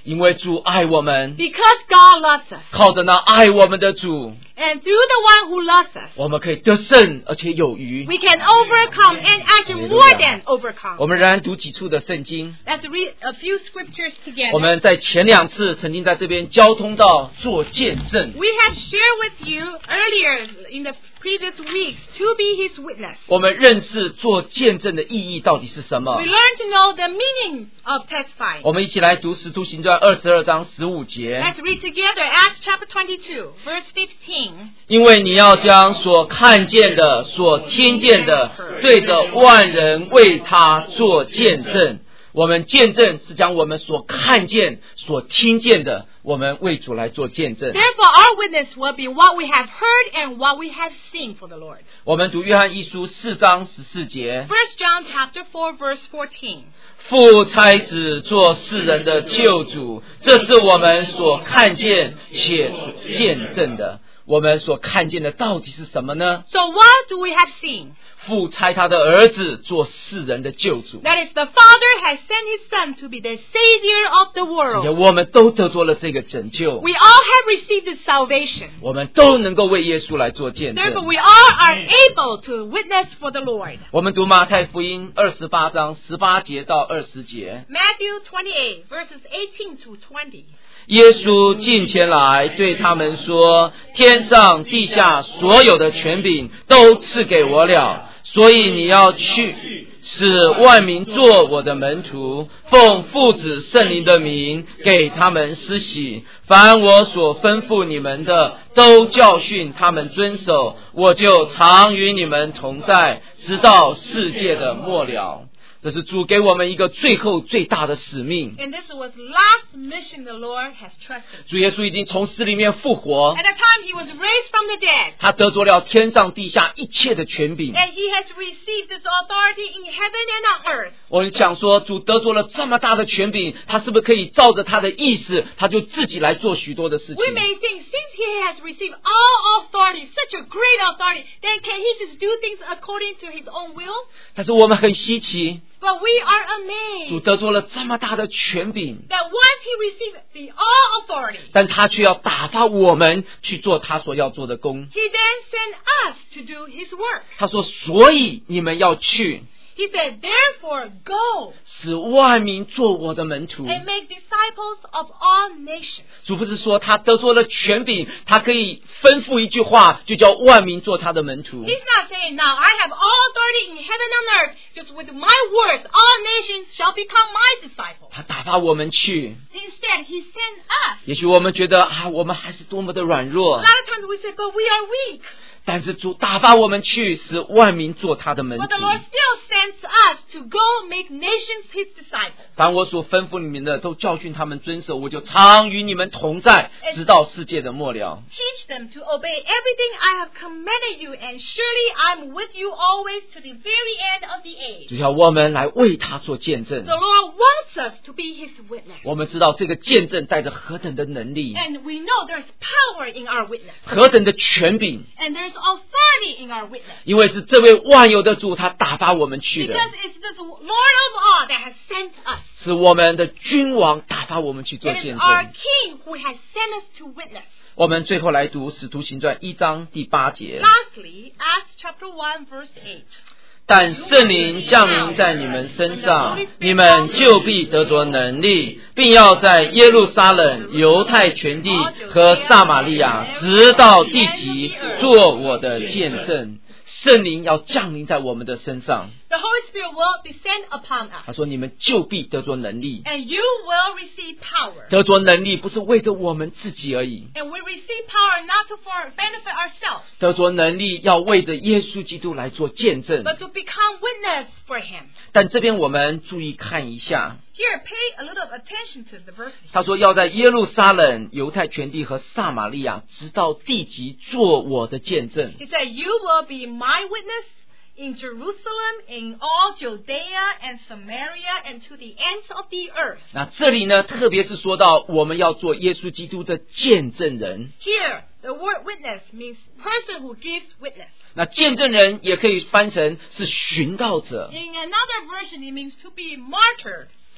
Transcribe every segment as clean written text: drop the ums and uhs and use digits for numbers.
因为主爱我们， Because God loves us. 靠着那爱我们的主， And through the one who loves us, 我们可以得胜而且有余。 we can overcome and actually more than overcome. 我们仍然读几处的圣经。 Let's read a few scriptures 我 together. 们在前2次曾经在这边交通到做见证。 We have shared with you earlier in the previous weeks to be His witness. 我们认识做见证的意义到底是什么 We？ learn to know the meaning of testifying. 我们一起来读使徒行传22章15节。 Let's read together Acts chapter 22, verse 15. 因为你要将所看见的、所听见的，对着万人为他做见证。我们见证是将我们所看见、所听见的，我们为主来做见证。 Therefore, our witness will be what we have heard and what we have seen for the Lord. 我们读约翰一书4章14节。 1 John chapter 4, verse 14. 父差子做世人的救主，这是我们所看见且见证的。我们所看见的到底是什么呢？ So what do we have seen? 父差他的儿子做世人的救主， That is, the Father has sent His Son to be the Savior of the 而且 world. 我们都得着了这个拯救， We all have received this salvation. 我们都能够为耶稣来做见 Therefore, 证。 we all are able to witness for the Lord. 我们读马太福音28章18节到20节。 Matthew 28, verses 18 to 20. 耶稣近前来对他们说，天上地下所有的权柄都赐给我了，所以你要去，使万民做我的门徒，奉父子圣灵的名给他们施洗，凡我所吩咐你们的，都教训他们遵守，我就常与你们同在，直到世界的末了。这是主给我们一个最后最大的使命。 And this was the last mission the Lord has trusted. 主耶稣已经从死里面复活， At the time He was raised from the dead, 他得着了天上地下一切的权柄。 and He has received this authority in heaven and on earth. 我想说，主得着了这么大的权柄，他是不是可以照着他的意思，他就自己来做许多的事情 We？ may think, since He has received all authority, such a great authority, then can He just do things according to His own will? 但是我们很稀奇， But we are 主 amazed 得着了这么大的权柄， that once He received the all authority, 但他却要打发我们去做他所要做的工。 He then sent us to do His work. 他说，所以你们要去， He said, therefore go 使万民做我的门徒。 and make disciples of all nations. 主不是说他得着了权柄，他可以吩咐一句话，就叫万民做他的门徒。 He's not saying, now I have all authority in heaven and earth, just with my words, all nations shall become my disciples. 他打发我们去， Instead, He sent us. 也许我们觉得我们还是多么的软 A 弱， lot of times we say, but we are weak. 但是主打发我们去，使万民做他的门 But 徒 the。Lord still sends us to go make nations His disciples. 凡我所吩咐你们的，都教训他们遵守，我就常与你们同在，直到世界的末了。 Teach them to obey everything I have commanded you, and surely I'm with you always to the very end of the age. 就要我们来为他做见证 The。Lord wants us to be His witness. 我们知道这个见证带着何等的能力， And we know there's power in our witness. 何等的权柄， And there's authority in our witness. 因为是这位万有的主，他打发我们去的， Because it's this Lord of all that has sent us. 是我们的君王打发我们去做 It is 见 our 证。 King who has sent us to witness. 我们最后来读使徒行传1章第8节。 Lastly, Acts chapter 1, verse 8. 但圣灵降临在你们身上，你们就必得着能力，并要在耶路撒冷、犹太全地和撒玛利亚，直到地极，做我的见证。圣灵要降临在我们的身上， The Holy Spirit will descend upon 他 us. 说你们就必得着能力。 And you will receive power. 得着能力不是为着我们自己而已， And we receive power not to for benefit ourselves, 得着能力要为着耶稣基督来做见证。 but to become witness for Him. 但这边我们注意看一下， Here, pay a little attention to the verse. 他说要在耶路撒冷、犹太全地和撒玛利亚，直到地极，做我的见证。 He said, you will be my witness in Jerusalem, in all Judea and Samaria, and to the ends of the earth. 那这里呢，特别是说到我们要做耶稣基督的见证人。 Here, the word witness means person who gives witness. 那见证人也可以翻成是寻道者。 In another version, it means to be martyred.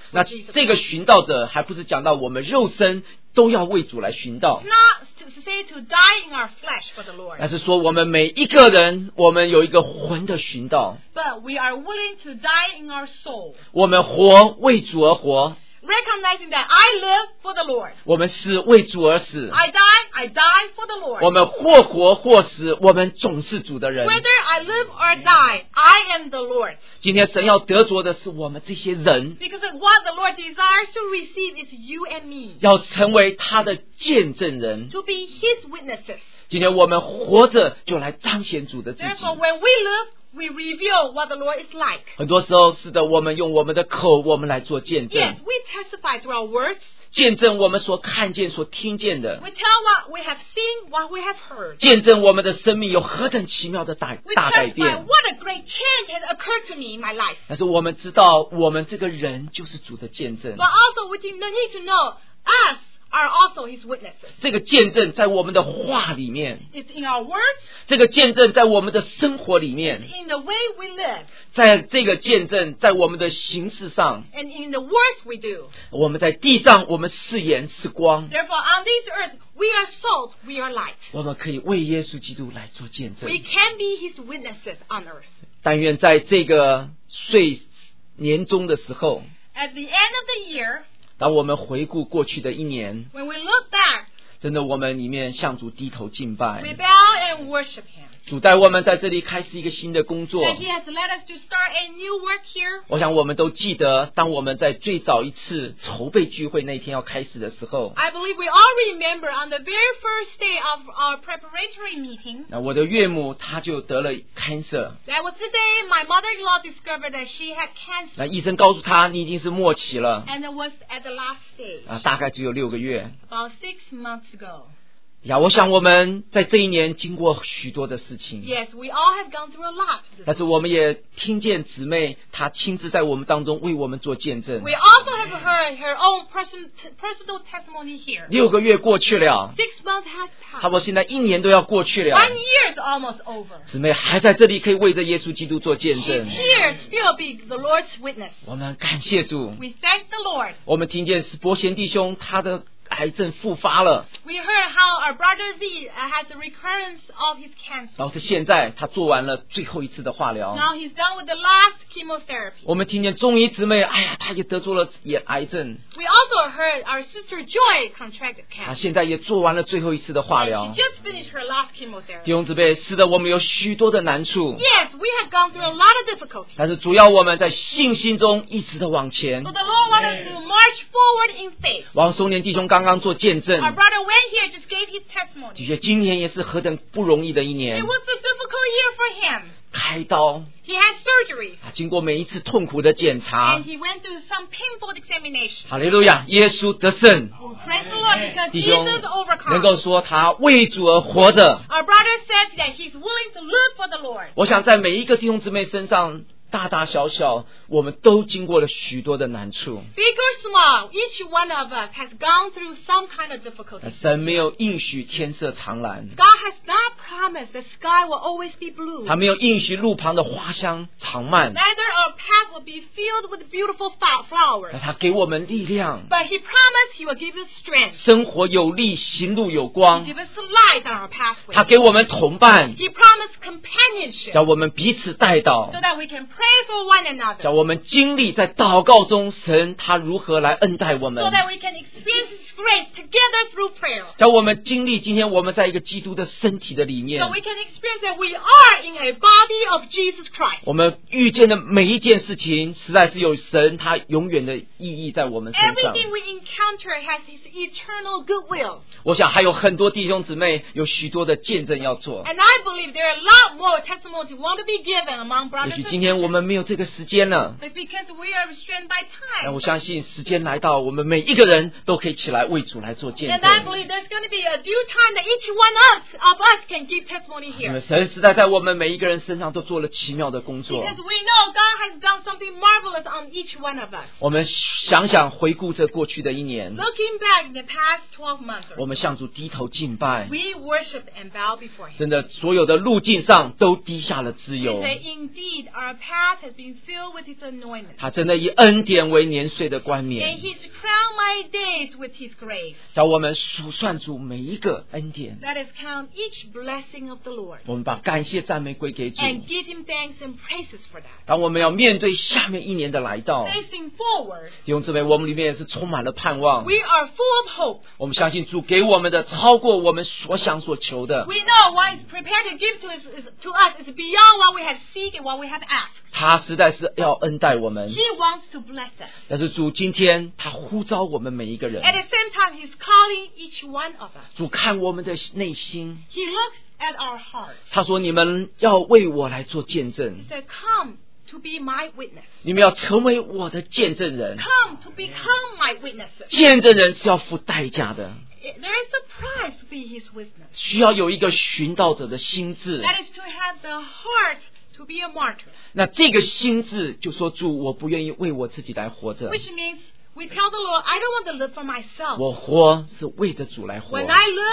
那 for Jesus. 这个寻道者还不是讲到我们肉身都要为主来寻道， It's not to say to die in our flesh for the Lord, 那是说我们每一个人，我们有一个魂的寻道， but we are willing to die in our soul, 我们活为主而活， recognizing that I live for the Lord. 我们是为主而死， I die for the 我 Lord. 们或活或死，我们总是主的人。 Whether I live or die, I am the Lord. 今天神要得着的是我们这些人， Because what the Lord desires to receive is you and me, 要成为他的见证人。 to be His witnesses. 今天我们活着就来彰显主的自己。 Therefore, when we live, we reveal what the Lord is like. 很多时候是的，我们用我们的口，我们来做见 Yes, 证， we testify through our words. 见证我们所看见、所听见的， We tell what we have seen, what we have heard. 见证我们的生命有何等奇妙的大 We 改 testify 变。 what a great change has occurred to me in my life. 但是我们知道，我们这个人就是主的见证 But。also, we need to know us are also His witnesses. 这个见证在我们的话里面， It's in our words, 这个见证在我们的生活里面， in the way we live, 在这个见证在我们的形式上， and in the works we do. 我们在地上，我们是盐是光， Therefore, on this earth, we are salt, we are light. 我们可以为耶稣基督来做见证 We。can be His witnesses on earth. 但愿在这个岁年终的时候， At the end of the year, 当我们回顾过去的一年， when we look back, 真的我们里面向主低头敬 we 拜， bow and worship Him. 主带我们在这里开始一个新的工作。 That He has led us to start a new work here. 我想我们都记得，当我们在最早一次筹备聚会那天要开始的时候， I believe we all remember on the very first day of our preparatory meeting, 那我的岳母她就得了 cancer， that was the day my mother-in-law discovered that she had cancer, 那医生告诉她你已经是末期了， and it was at the last stage, 大概只有6个月。 about 6 months ago. 呀，我想我们在这一年经过许多的事情， Yes, we all have gone through a lot. 但是我们也听见姊妹她亲自在我们当中为我们做见证。 We also have heard her own personal testimony here. 6个月过去了， 6 months has 差 passed. 不多现在1年都要过去了， 1 year is almost over. 姊妹还在这里可以为着耶稣基督做见 She's 证， here, still be the Lord's witness. 我们感谢主。 We thank the Lord. 我们听见是伯贤弟兄他的癌症复发了， We heard how our brother Z has a recurrence of his cancer. 然后是现在他做完了最后一次的化疗。 Now he's done with the last chemotherapy. 我们听见中医姊妹，哎呀，她也得着了癌症， We also heard our sister Joy contracted 她 cancer. 现在也做完了最后一次的化 And 疗 she。just finished her last 弟 chemotherapy. 兄姊妹，是的，我们有许多的难处， Yes, we have gone through a lot of difficulties. 但是主要我们在信心中一直的往前 But。the Lord wants us to march forward in faith. 王松年弟兄刚刚做见证， Our brother Wayne here just gave his testimony. 的确今年也是何等不容易的一 It 年， was a difficult year for him. 开刀 He had surgery. 经过每一次痛苦的检查 And，he went through some painful examination. 哈利路亚，耶稣得胜。 Praise the Lord, because 弟兄 Jesus 能够 overcome. 说他为主而活着， Our brother said that he's willing to live for the Lord. 我想在每一个弟兄姊妹身上，大大小小，我们都经过了许多的难处。 Big or small, each one of us has gone through some kind of difficulty. 神没有应许天色常蓝， God has not promised the sky will always be blue. 他没有应许路旁的花香常漫， Neither our path will be filled with beautiful flowers. 但他给我们力量， But he promised he will give us strength. 生活有力，行路有光。 Give us light on our 他 pathway. 给我们同伴， He promised companionship 叫我们彼此带导 so，that we can pray for one another. 叫我们经历在祷告中，神他如何来恩待我 So 们， that we can experience His grace together through prayer. 叫我们经历今天我们在一个基督的身体的里面 So，we can experience that we are in a body of Jesus Christ. 我们遇见的每一件事情，实在是有神他永远的意义在我们身上。 Everything we encounter has His eternal goodwill. 我想还有很多弟兄姊妹有许多的见证要做。 And I believe there are a lot more testimonies want to be given among 也 brothers 许 and 今天我 sisters. 们没有这个时间了， But because we are restrained by 但 time. 我相信时间来到，我们每一个人都可以起来为主来做见 And I 证。 believe there's going to be a due time that each one of us can give testimony 因为 here. 神实在在我们每一个人身上都做了奇妙的工作。 Because we know God has done something marvelous on each one of us. 我们想想回顾这过去的一年， Looking back in the past 12 months, 我们向主低头敬拜， we worship and bow before Him. 真的所有的路径上都低下了自 We 由。 say, indeed, our path path has been filled with His anointment. 他真的以恩典为年岁的冠 And 冕， He's crowned my days with His grace. 叫我们数算主每一个恩典。 Let us count each blessing of the Lord 我们把感谢赞美归给主。 and give Him thanks and praises for that. 当我们要面对下面一年的来到， Facing forward, 弟兄姊妹，我们里面也是充满了盼望。 we are full of hope. 我们相信主给我们的超过我们所想所求的。 We know what He's prepared to give to us is beyond what we have seek and what we have asked. 他实在是要恩待我们。 He wants to bless us. 但是主今天他呼召我们每一个人， At the same time, He's calling each one of us. 主看我们的内心。 He looks at our hearts. 他说：“你们要为我来做见证 He，said, "Come to be my witness. 你们要成为我的见证人。 Come to become my witnesses." 见证人是要付代价的， There is a price to be His witness. 需要有一个寻道者的心智。 That is to have the heart to be a martyr. 那这个心智就说：主，我不愿意为我自己来活着， Which means we tell the Lord, I don't want to live for myself. 我活是为着主来活。 When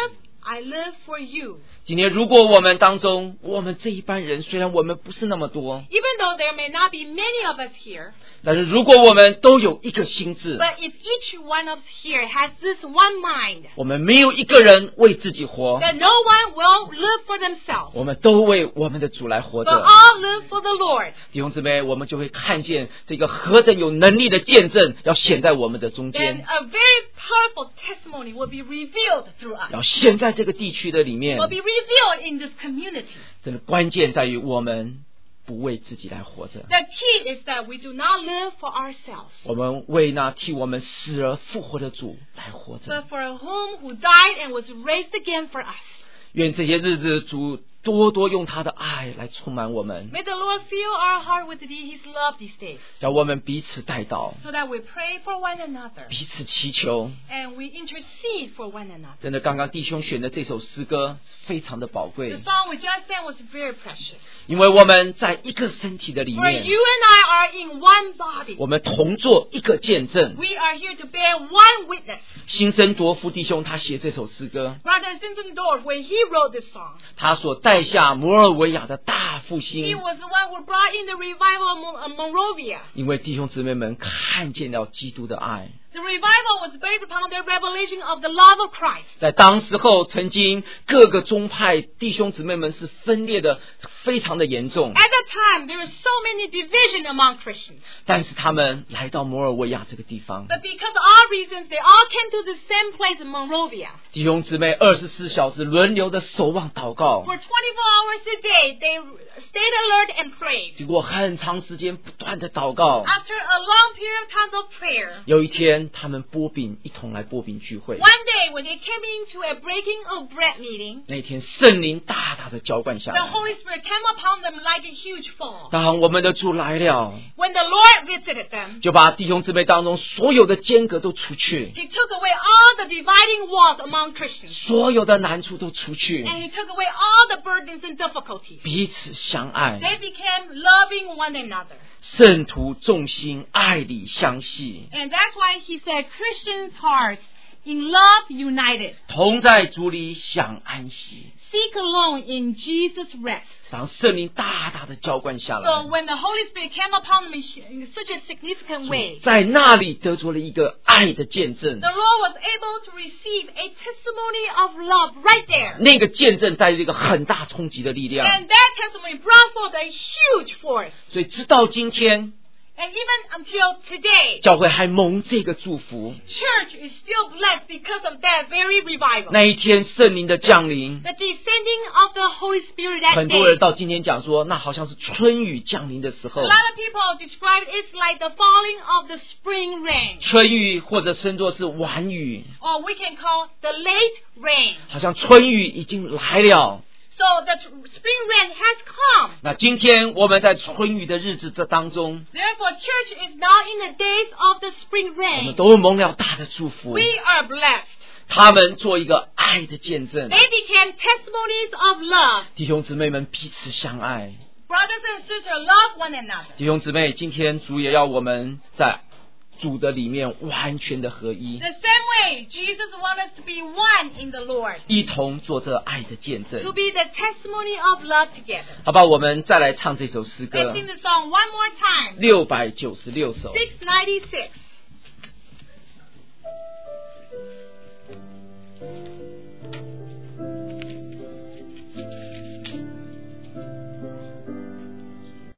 I live for you. 今天如果我们当中，我们这一班人虽然我们不是那么多， Even though there may not be many of us here, 但是如果我们都有一个心智， but if each one of us here has this one mind, 我们没有一个人为自己活， that no one will live for themselves, 我们都为我们的主来活 but 着。 all live for the Lord. 弟兄姊妹，我们就会看见这个何等有能力的见证要显在我们的中 Then 间， a very powerful testimony will be revealed through us. 要显在这个地区的里面。 Will be revealed in this community. 真的关键在于我们不为自己来活着， The key is that we do not live for ourselves, 我们为那替我们死而复活的主来活着。 but for whom who died and was raised again for us. 愿这些日子主多多用他的爱来充满我们， May the Lord fill our heart with His love these days, 叫我们彼此代祷， so that we pray for one another 彼此祈求。 and we intercede for one another. 真的，刚刚弟兄选的这首诗歌非常的宝 The 贵， song we just sang was very precious. 因为我们在一个身体的里 For 面， you and I are in one body. 我们同做一个见证。 We are here to bear one witness. 辛森多夫弟兄他写这首诗歌， Brother Simpson Dorf, when he wrote this song, 他所带下摩尔维亚的大复 he 兴， was the one who brought in the revival of Monrovia. 因为弟兄姊妹们看见了基督的爱。 The revival was based upon the revelation of the love of Christ. 在当时候，曾经各个宗派弟兄姊妹们是分裂的非常的严重， At that time, there were so many division among Christians. 但是他们来到摩尔维亚这个地方， But because of our reasons, they all came to the same place in Monrovia. 弟兄姊妹24小时轮流的守望祷告， For 24 hours a day, they stayed alert and prayed. 经过很长时间不断的祷告， After a long period of time of prayer, 有一天他们拨饼一同来拨饼聚会， one day when they came into a breaking of bread meeting, 那天圣灵大大的浇灌下 the 来。 Holy Spirit came upon them like a huge fall. 当我们的主来了， When the Lord visited them, 就把弟兄姊妹当中所有的间隔都除去， He took away all the dividing walls among Christians. 所有的难处都除去， And He took away all the burdens and difficulties. 彼此相爱， They became loving one another. 圣徒众心爱里相系， And that's why He said Christians' hearts in love united. 同在主里享安息。 Seek alone in Jesus' rest. 当圣灵大大的浇灌下 So 来， when the Holy Spirit came upon them in such a significant way, 在那里得着了一个爱的见证 the。Lord was able to receive a testimony of love right there. 那个见证带着一个很大冲击的力量， And that testimony brought forth a huge force. 所以直到今天， And even until today, 教会还蒙这个祝福。 church is still blessed because of that very revival. 那一天圣灵的降临， The descending of the Holy Spirit that 很多人 day. 到今天讲说，那好像是春雨降临的时候 A。lot of people describe it's like the falling of the spring rain. 春雨或者称作是晚雨， Or we can call the late rain. 好像春雨已经来了。 So the spring rain has come. 那今天我们在春雨的日子这当中， Therefore, church is now in the days of the spring 我们 rain. 都蒙了大的祝福。 We are blessed. 他们做一个爱的见证， They became testimonies of love. 弟兄姊妹们彼此相爱。 Brothers and sisters, love one another. 弟兄姊妹，今天主也要我们在主的里面完全的合一， The same way, Jesus wants us to be one in the Lord, 一同做这爱的见证。 to be the testimony of love together. 好吧，我们再来唱这首诗 Let's 歌 sing the song one more time. 696首。 696.